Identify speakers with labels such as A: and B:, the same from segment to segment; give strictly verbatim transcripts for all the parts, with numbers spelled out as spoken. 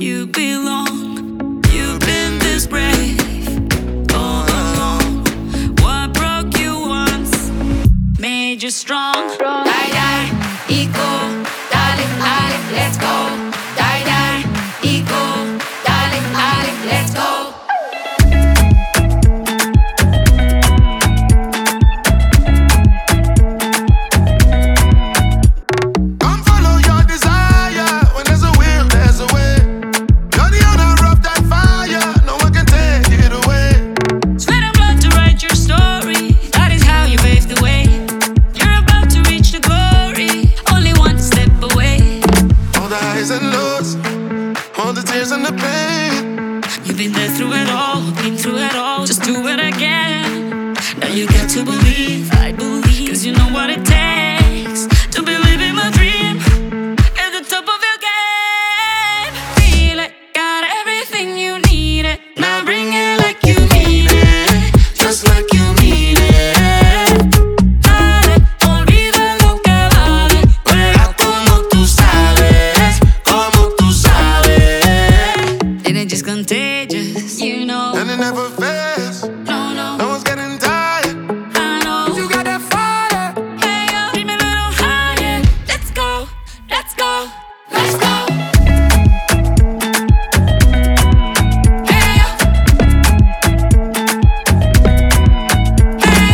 A: you belong. You've been this brave all along. What broke you once made you strong.
B: Die, die, ego, dale, dale, let's go. Die, die, ego, dale, dale, let's go.
C: Come follow your desire. When there's a will, there's a way. You're the owner of that fire. No one can take it away.
A: Sweat and blood to write your story. That is how you paved the way. You're about to reach the glory. Only one step away.
C: All the highs and lows, all the tears and the pain.
A: You've been there through it all, been through it all. Just do it again. Now you got to believe, I believe. Cause you know what it takes to believe in my dream. At the top of your game. Feel it, got everything you need it. Now bring it like you need it. Just like you need it. Dale, olvida lo que vale. Juega como tú sabes, como tú sabes. And it's just contagious, you know.
C: And it never fails.
A: No, no,
C: No one's getting tired.
A: I know.
C: You got that fire.
A: Hey, yo, keep me a little higher. Let's go, let's go, let's go. Hey, yo. Hey,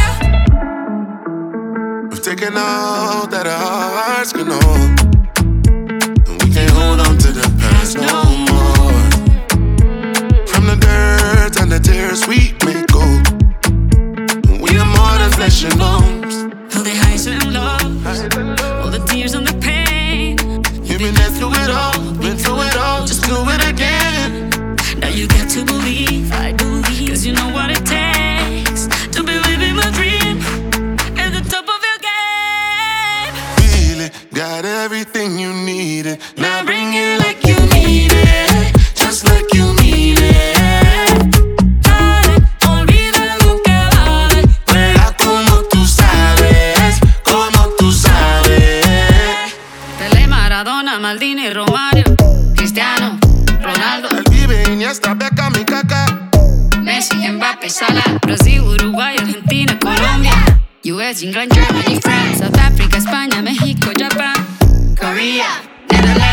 A: yo.
C: We've taken all that our hearts can hold, and we can't hold on to the past no more. From the dirt and the tears we make gold. We are more than flesh and bones.
A: All the highs and lows, all the tears and the pain.
C: You've been there through it all, been through it all. Just do it again.
A: Now you got to believe, I believe. Cause you know what it takes to believe in my dream. At the top of your game.
C: Feel it, got everything you needed.
A: Now bring it like you need it. Just like you need it. Dale, olvida lo que vale.
C: Juega como tú sabes, como tú sabes.
A: Pelé, Maradona, Maldini, Romario, Cristiano, Ronaldo,
C: El Vive, Iniesta, Beckham y Kaká.
A: Messi, Mbappé, Salah, Brasil, Uruguay, Argentina, Colombia, U S, England, Germany, France, South Africa, España, México, Japan, Korea, Netherlands.